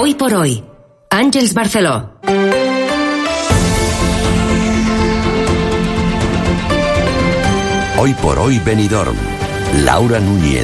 Hoy por hoy, Àngels Barceló. Hoy por hoy Benidorm, Laura Núñez.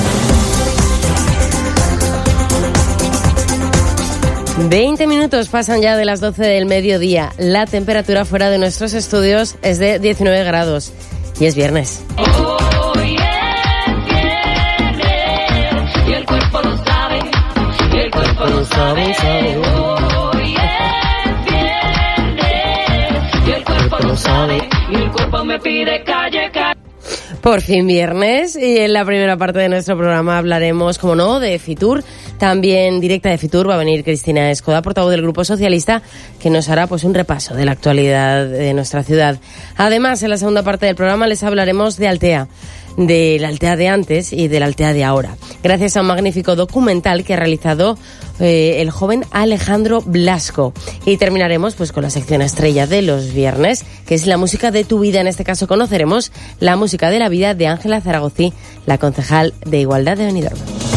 ...20 minutos pasan ya de las 12 del mediodía. La temperatura fuera de nuestros estudios es de 19 grados. Y es viernes. Hoy es viernes y el cuerpo lo sabe, y el cuerpo lo sabe. Hoy es viernes y el cuerpo lo sabe, y el cuerpo me pide calle, calle. Por fin viernes, y en la primera parte de nuestro programa hablaremos, como no, de Fitur. También directa de Fitur va a venir Cristina Escoda, portavoz del Grupo Socialista, que nos hará pues un repaso de la actualidad de nuestra ciudad. Además, en la segunda parte del programa les hablaremos de Altea, de la Altea de antes y de la Altea de ahora, gracias a un magnífico documental que ha realizado el joven Alejandro Blasco. Y terminaremos pues con la sección estrella de los viernes, que es la música de tu vida. En este caso conoceremos la música de la vida de Ángela Zaragozí, la concejal de Igualdad de Benidorm.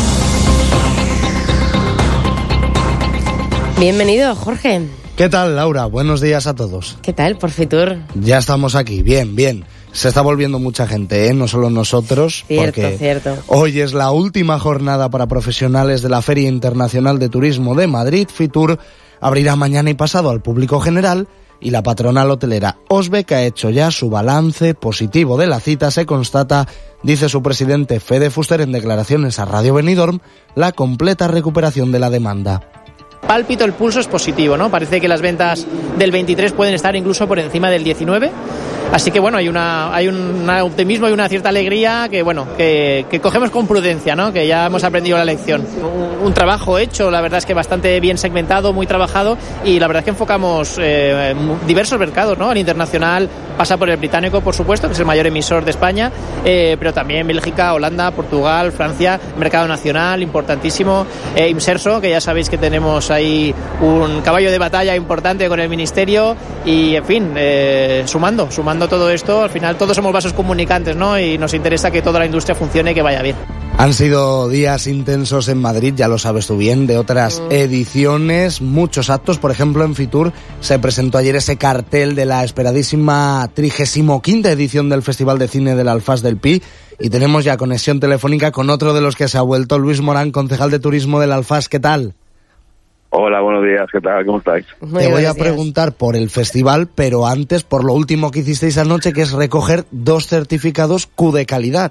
Bienvenido, Jorge. ¿Qué tal, Laura? Buenos días a todos. ¿Qué tal, por Fitur? Ya estamos aquí, bien, bien. Se está volviendo mucha gente, no solo nosotros. Cierto. Hoy es la última jornada para profesionales de la Feria Internacional de Turismo de Madrid. Fitur abrirá mañana y pasado al público general, y la patronal hotelera Osbec ha hecho ya su balance positivo de la cita. Se constata, dice su presidente Fede Fuster en declaraciones a Radio Benidorm, la completa recuperación de la demanda. Pálpito, el pulso es positivo, ¿no? Parece que las ventas del 23 pueden estar incluso por encima del 19. Así que bueno, hay un optimismo y una cierta alegría que bueno, que cogemos con prudencia, ¿no? Que ya hemos aprendido la lección. Un trabajo hecho, la verdad es que bastante bien segmentado, muy trabajado, y la verdad es que enfocamos diversos mercados, ¿no? El internacional pasa por el británico, por supuesto, que es el mayor emisor de España, pero también Bélgica, Holanda, Portugal, Francia, mercado nacional importantísimo, Imserso, que ya sabéis que tenemos ahí un caballo de batalla importante con el ministerio, y en fin, sumando todo esto, al final todos somos vasos comunicantes, ¿no? Y nos interesa que toda la industria funcione y que vaya bien. Han sido días intensos en Madrid, ya lo sabes tú bien, de otras ediciones, muchos actos. Por ejemplo, en Fitur se presentó ayer ese cartel de la esperadísima 35ª edición del Festival de Cine del Alfaz del Pi, y tenemos ya conexión telefónica con otro de los que se ha vuelto, Luis Morán, concejal de Turismo del Alfaz. ¿Qué tal? Hola, buenos días, ¿qué tal? ¿Cómo estáis? Te voy a preguntar por el festival, pero antes por lo último que hicisteis anoche, que es recoger 2 certificados Q de calidad.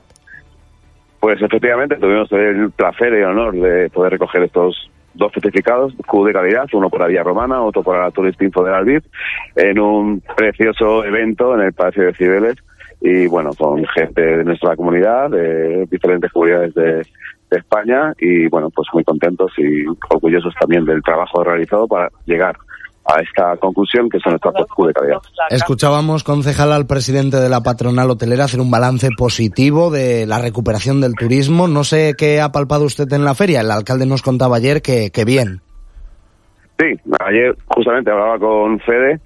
Pues efectivamente tuvimos el placer y el honor de poder recoger estos 2 certificados Q de calidad, uno por la Vía Romana, otro por la Turistinfo del Albir, en un precioso evento en el Palacio de Cibeles, y bueno, con gente de nuestra comunidad, de diferentes comunidades de España, y bueno, pues muy contentos y orgullosos también del trabajo realizado para llegar a esta conclusión, que son nuestras Q de calidad. Escuchábamos, concejal, al presidente de la patronal hotelera hacer un balance positivo de la recuperación del turismo. No sé qué ha palpado usted en la feria. El alcalde nos contaba ayer que bien. Sí, ayer justamente hablaba con Fede,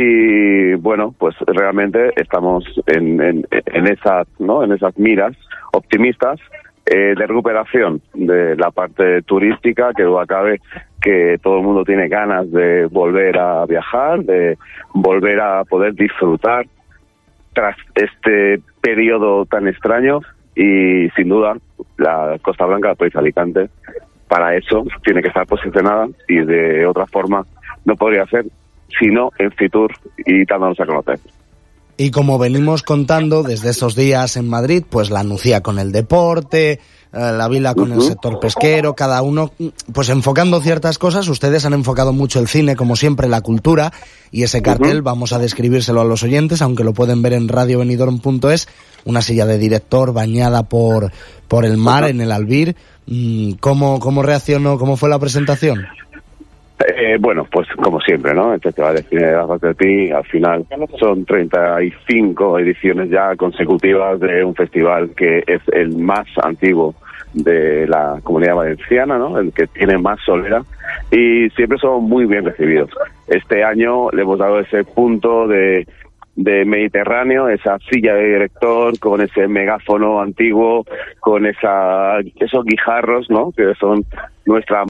y bueno, pues realmente estamos en esas, ¿no? En esas miras optimistas de recuperación de la parte turística, que duda cabe que todo el mundo tiene ganas de volver a viajar, de volver a poder disfrutar tras este periodo tan extraño, y sin duda la Costa Blanca, la provincia de Alicante, para eso tiene que estar posicionada, y de otra forma no podría ser sino en Fitur y dándonos a conocer. Y como venimos contando desde estos días en Madrid, pues la Nucía con el deporte, la Vila con el sector pesquero, cada uno pues enfocando ciertas cosas. Ustedes han enfocado mucho el cine, como siempre, la cultura, y ese cartel vamos a describírselo a los oyentes, aunque lo pueden ver en radiobenidorm.es, una silla de director bañada por el mar en el Albir. ¿Cómo reaccionó? ¿Cómo fue la presentación? Bueno, pues como siempre, ¿no? El Festival de Cine de Alfaz del Pi, al final son 35 ediciones ya consecutivas de un festival que es el más antiguo de la Comunidad Valenciana, ¿no? El que tiene más solera, y siempre son muy bien recibidos. Este año le hemos dado ese punto de Mediterráneo, esa silla de director con ese megáfono antiguo, con esos guijarros, ¿no? Que son nuestra